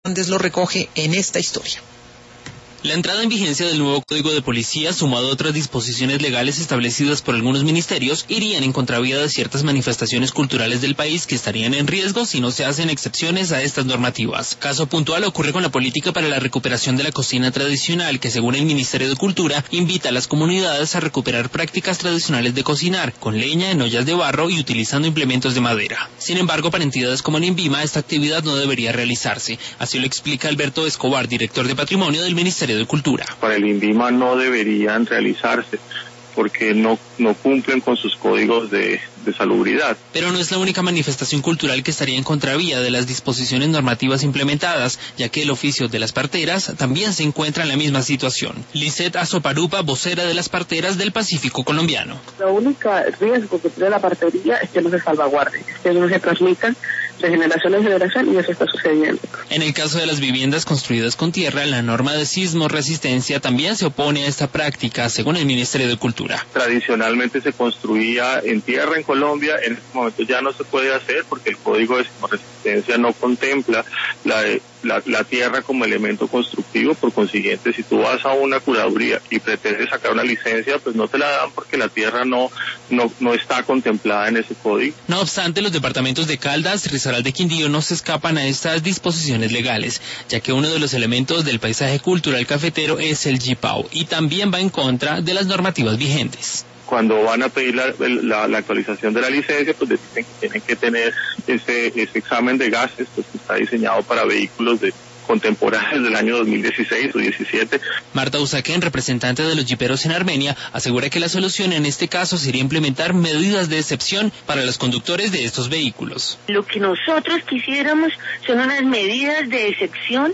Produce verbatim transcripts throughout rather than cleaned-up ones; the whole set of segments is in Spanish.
Hernández lo recoge en esta historia. La entrada en vigencia del nuevo Código de Policía, sumado a otras disposiciones legales establecidas por algunos ministerios, irían en contravía de ciertas manifestaciones culturales del país que estarían en riesgo si no se hacen excepciones a estas normativas. Caso puntual ocurre con la política para la recuperación de la cocina tradicional, que según el Ministerio de Cultura, invita a las comunidades a recuperar prácticas tradicionales de cocinar, con leña en ollas de barro y utilizando implementos de madera. Sin embargo, para entidades como el INVIMA, esta actividad no debería realizarse. Así lo explica Alberto Escobar, director de Patrimonio del Ministerio de Cultura. Para el INVIMA no deberían realizarse porque no, no cumplen con sus códigos de, de salubridad. Pero no es la única manifestación cultural que estaría en contravía de las disposiciones normativas implementadas, ya que el oficio de las parteras también se encuentra en la misma situación. Lisette Azoparupa, vocera de las parteras del Pacífico colombiano. La única riesgo que tiene la partería es que no se salvaguarde, es que no se transmitan de generación en generación, y eso está sucediendo. En el caso de las viviendas construidas con tierra, la norma de sismo resistencia también se opone a esta práctica, según el Ministerio de Cultura. Tradicionalmente se construía en tierra en Colombia, en este momento ya no se puede hacer porque el Código de Sismo Resistencia no contempla la, la, la tierra como elemento constructivo. Por consiguiente, si tú vas a una curaduría y pretendes sacar una licencia, pues no te la dan porque la tierra no, no, no está contemplada en ese código. No obstante, los departamentos de Caldas, de Quindío no se escapan a estas disposiciones legales, ya que uno de los elementos del paisaje cultural cafetero es el yipao y también va en contra de las normativas vigentes. Cuando van a pedir la, la, la actualización de la licencia, pues les dicen que tienen que tener ese, ese examen de gases, pues que está diseñado para vehículos de contemporáneos del año dos mil dieciséis o diecisiete. Marta Usaquén, representante de los jiperos en Armenia, asegura que la solución en este caso sería implementar medidas de excepción para los conductores de estos vehículos. Lo que nosotros quisiéramos son unas medidas de excepción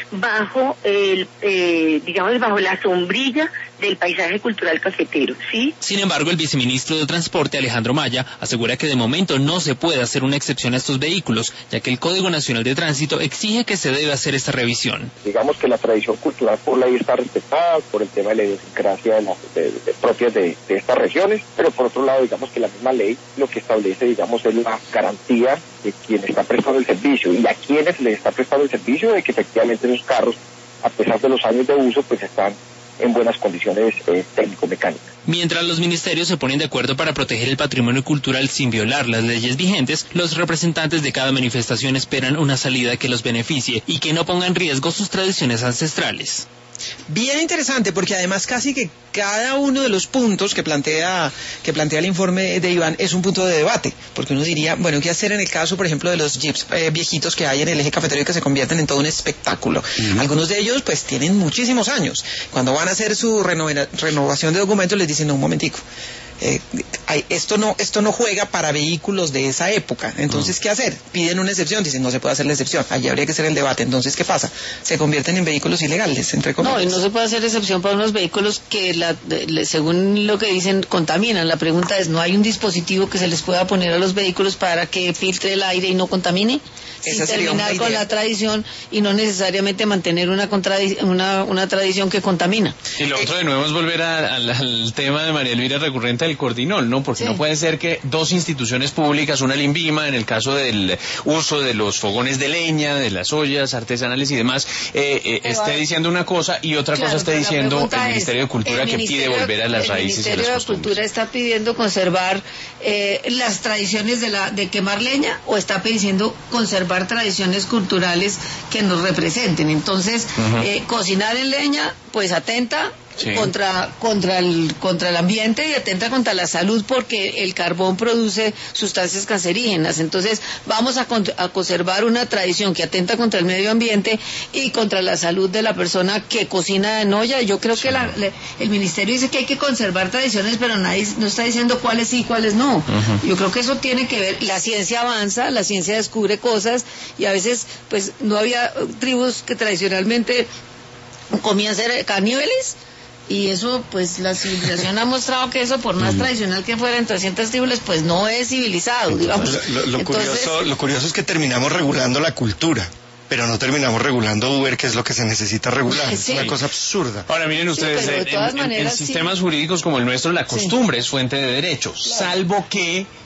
bajo el, eh, digamos, bajo la sombrilla del paisaje cultural cafetero, ¿sí? Sin embargo, el viceministro de Transporte, Alejandro Maya, asegura que de momento no se puede hacer una excepción a estos vehículos, ya que el Código Nacional de Tránsito exige que se debe hacer esta revisión. Digamos que la tradición cultural por ley está respetada por el tema de la idiosincrasia de las, de, de, propias de, de estas regiones, pero por otro lado, digamos que la misma ley lo que establece, digamos, es la garantía de quien está prestando el servicio y a quienes les está prestando el servicio de que efectivamente esos carros, a pesar de los años de uso, pues están en buenas condiciones eh, técnico-mecánicas. Mientras los ministerios se ponen de acuerdo para proteger el patrimonio cultural sin violar las leyes vigentes, los representantes de cada manifestación esperan una salida que los beneficie y que no ponga en riesgo sus tradiciones ancestrales. Bien interesante, porque además casi que cada uno de los puntos que plantea que plantea el informe de Iván es un punto de debate, porque uno diría, bueno, ¿qué hacer en el caso, por ejemplo, de los jeeps eh, viejitos que hay en el eje cafetero y que se convierten en todo un espectáculo? Uh-huh. Algunos de ellos pues tienen muchísimos años. Cuando van a hacer su renova- renovación de documentos les dicen, no, un momentico, Eh, esto no esto no juega para vehículos de esa época, entonces, ¿qué hacer? Piden una excepción, dicen, no se puede hacer la excepción, allí habría que hacer el debate, entonces, ¿qué pasa? Se convierten en vehículos ilegales, entre comillas. No, y no se puede hacer excepción para unos vehículos que, la, de, según lo que dicen, contaminan. La pregunta es, ¿no hay un dispositivo que se les pueda poner a los vehículos para que filtre el aire y no contamine? Sin terminar con la tradición y no necesariamente mantener una, contradi- una, una tradición que contamina. Y lo otro de nuevo es volver a, a, al tema de María Elvira recurrente del Cordinol, ¿no? Porque sí. No puede ser que dos instituciones públicas, una el INVIMA, en el caso del uso de los fogones de leña, de las ollas artesanales y demás, eh, eh, esté diciendo una cosa y otra claro, cosa esté diciendo el Ministerio de Cultura que pide volver a las raíces y a las costumbres. El Ministerio de Cultura está pidiendo conservar eh, las tradiciones de, la, de quemar leña o está pidiendo conservar tradiciones culturales que nos representen. Entonces, uh-huh. eh, cocinar en leña, pues atenta sí. contra contra el contra el ambiente y atenta contra la salud, porque el carbón produce sustancias cancerígenas. Entonces, vamos a, con, a conservar una tradición que atenta contra el medio ambiente y contra la salud de la persona que cocina en olla. Yo creo sí. que la, le, el ministerio dice que hay que conservar tradiciones, pero nadie no está diciendo cuáles sí y cuáles no. Uh-huh. Yo creo que eso tiene que ver, la ciencia avanza, la ciencia descubre cosas y a veces pues no había tribus que tradicionalmente comían ser caníbales. Y eso, pues, la civilización ha mostrado que eso, por más mm. tradicional que fuera en trescientas tribus, pues no es civilizado, digamos. Lo, lo, lo, Entonces, curioso, lo curioso es que terminamos regulando la cultura, pero no terminamos regulando Uber, que es lo que se necesita regular. Sí. Es una cosa absurda. Ahora, miren ustedes, sí, en, en, maneras, en sistemas sí. jurídicos como el nuestro, la costumbre sí. es fuente de derechos, claro. salvo que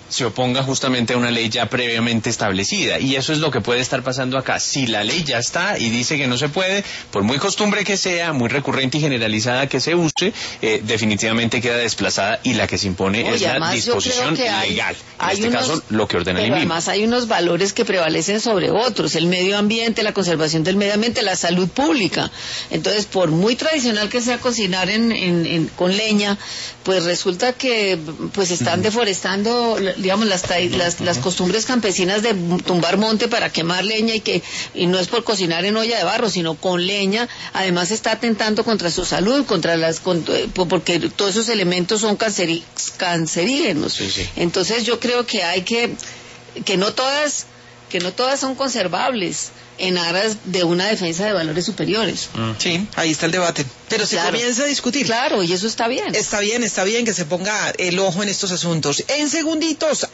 se oponga justamente a una ley ya previamente establecida. Y eso es lo que puede estar pasando acá. Si la ley ya está y dice que no se puede, por muy costumbre que sea, muy recurrente y generalizada que se use, eh, definitivamente queda desplazada y la que se impone Oye, es la además, disposición hay, legal. En hay este unos, caso, lo que ordena el pero INVIMA. Además hay unos valores que prevalecen sobre otros, el medio ambiente, la conservación del medio ambiente, la salud pública. Entonces, por muy tradicional que sea cocinar en, en, en, con leña, pues resulta que pues están uh-huh. deforestando, digamos, las, uh-huh. las, las costumbres campesinas de tumbar monte para quemar leña y que y no es por cocinar en olla de barro, sino con leña. Además está atentando contra su salud, contra las contra, porque todos esos elementos son canceri, cancerígenos. Sí, sí. Entonces yo creo que hay que que no todas que no todas son conservables en aras de una defensa de valores superiores. Sí, ahí está el debate. Pero se claro. comienza a discutir. Claro, y eso está bien. Está bien, está bien que se ponga el ojo en estos asuntos. En segunditos.